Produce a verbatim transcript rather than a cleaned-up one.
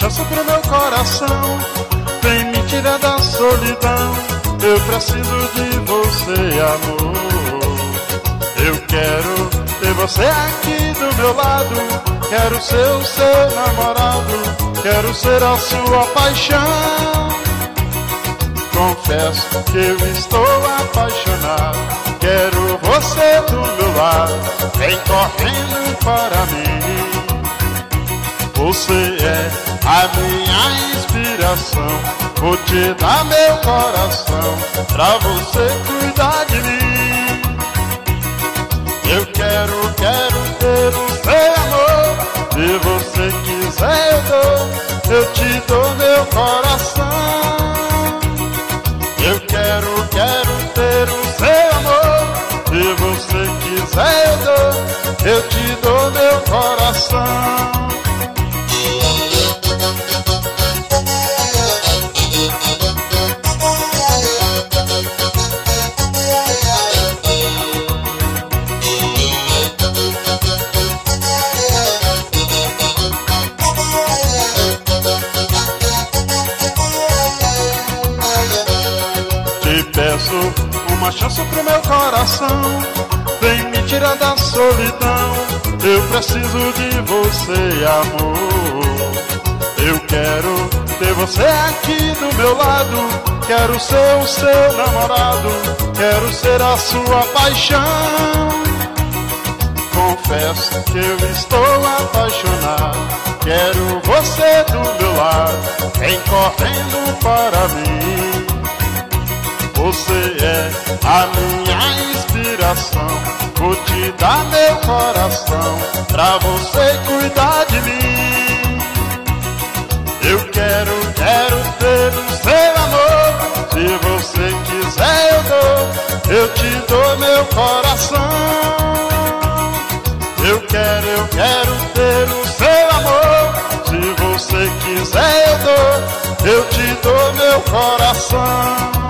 chance pro meu coração. Vem me tirar da solidão. Eu preciso de você, amor. Eu quero ter você aqui do meu lado. Quero ser o seu namorado. Quero ser a sua paixão. Confesso que eu estou apaixonado. Quero você do meu lado. Vem correndo para mim. Você é a minha inspiração. Vou te dar meu coração pra você cuidar de mim. Eu quero, quero ter o seu amor. Se você quiser eu dou. Eu te dou meu coração. Eu quero, quero ter o seu amor. Se você quiser eu dou. Eu te dou meu coração. Peço uma chance pro meu coração. Vem me tirar da solidão. Eu preciso de você, amor. Eu quero ter você aqui do meu lado. Quero ser o seu namorado. Quero ser a sua paixão. Confesso que eu estou apaixonado. Quero você do meu lado. Vem correndo para mim. Você é a minha inspiração. Vou te dar meu coração pra você cuidar de mim. Eu quero, quero ter o seu amor. Se você quiser eu dou. Eu te dou meu coração. Eu quero, eu quero ter o seu amor. Se você quiser eu dou. Eu te dou meu coração.